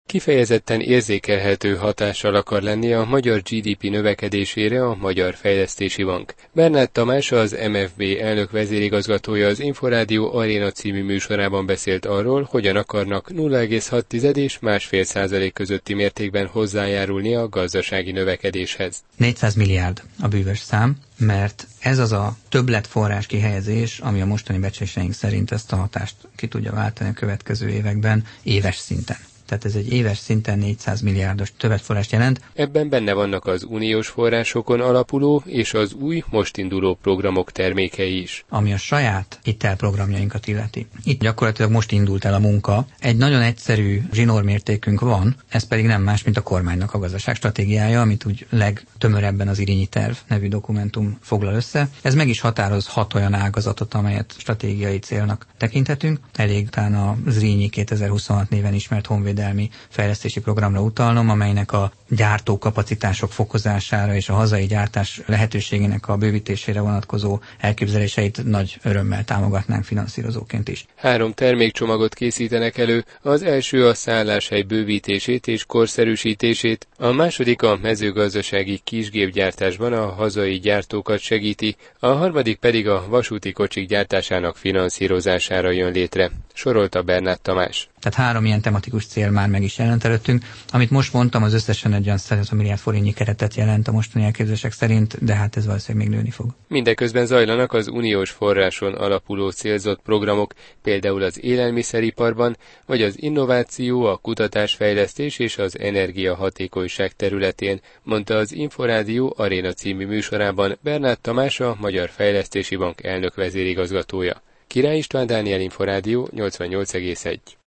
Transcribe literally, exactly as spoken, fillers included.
Kifejezetten érzékelhető hatással akar lenni a magyar gé dé pé növekedésére a Magyar Fejlesztési Bank. Bernát Tamás, az em ef bé elnök vezérigazgatója az Inforádió Aréna című műsorában beszélt arról, hogyan akarnak nulla egész hat és másfél százalék közötti mértékben hozzájárulni a gazdasági növekedéshez. négyszáz milliárd a bűvös szám, mert ez az a többletforrás kihelyezés, ami a mostani becsléseink szerint ezt a hatást ki tudja váltani a következő években éves szinten. Tehát ez egy éves szinten négyszáz milliárdos többletforrást jelent. Ebben benne vannak az uniós forrásokon alapuló és az új, most induló programok termékei is. Ami a saját hitelprogramjainkat illeti. Itt gyakorlatilag most indult el a munka. Egy nagyon egyszerű zsinórmértékünk van, ez pedig nem más, mint a kormánynak a gazdaságstratégiája, amit úgy legtömörebben az Irényi Terv nevű dokumentum foglal össze. Ez meg is határoz hat olyan ágazatot, amelyet stratégiai célnak tekinthetünk. Elég talán a Zrínyi kétezer-huszonhat néven ismert honvédelmi fejlesztési programra utalnom, amelynek a gyártókapacitások fokozására és a hazai gyártás lehetőségének a bővítésére vonatkozó elképzeléseit nagy örömmel támogatnánk finanszírozóként is. Három termékcsomagot készítenek elő, az első a szálláshely bővítését és korszerűsítését, a második a mezőgazdasági kisgépgyártásban a hazai gyártókat segíti, a harmadik pedig a vasúti kocsik gyártásának finanszírozására jön létre, sorolta Bernát Tamás. Tehát három ilyen tematikus cél már meg is jelent előttünk. Amit most mondtam, az összesen egy olyan száz milliárd forintnyi keretet jelent a mostani elképzelések szerint, de hát ez valószínűleg még nőni fog. Mindeközben zajlanak az uniós forráson alapuló célzott programok, például az élelmiszeriparban, vagy az innováció, a kutatásfejlesztés és az energiahatékonyság területén, mondta az Inforádió Aréna című műsorában Bernát Tamás, a Magyar Fejlesztési Bank elnök vezérigazgatója. Király István Dániel, Inforádió nyolcvannyolc egész egy.